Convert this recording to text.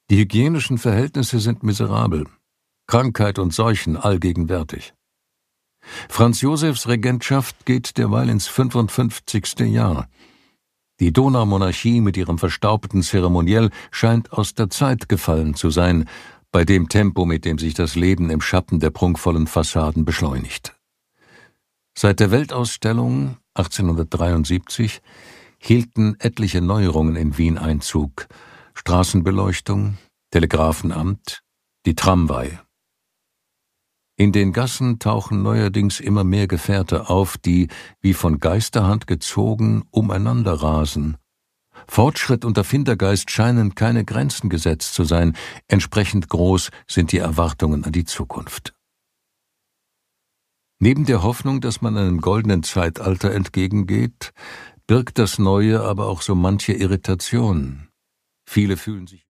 Die hygienischen Verhältnisse sind miserabel. Krankheit und Seuchen allgegenwärtig. Franz Josefs Regentschaft geht derweil ins 55. Jahr. Die Donaumonarchie mit ihrem verstaubten Zeremoniell scheint aus der Zeit gefallen zu sein, bei dem Tempo, mit dem sich das Leben im Schatten der prunkvollen Fassaden beschleunigt. Seit der Weltausstellung 1873 hielten etliche Neuerungen in Wien Einzug: Straßenbeleuchtung, Telegrafenamt, die Tramway. In den Gassen tauchen neuerdings immer mehr Gefährte auf, die, wie von Geisterhand gezogen, umeinander rasen. Fortschritt und Erfindergeist scheinen keine Grenzen gesetzt zu sein, entsprechend groß sind die Erwartungen an die Zukunft. Neben der Hoffnung, dass man einem goldenen Zeitalter entgegengeht, birgt das Neue aber auch so manche Irritation. Viele fühlen sich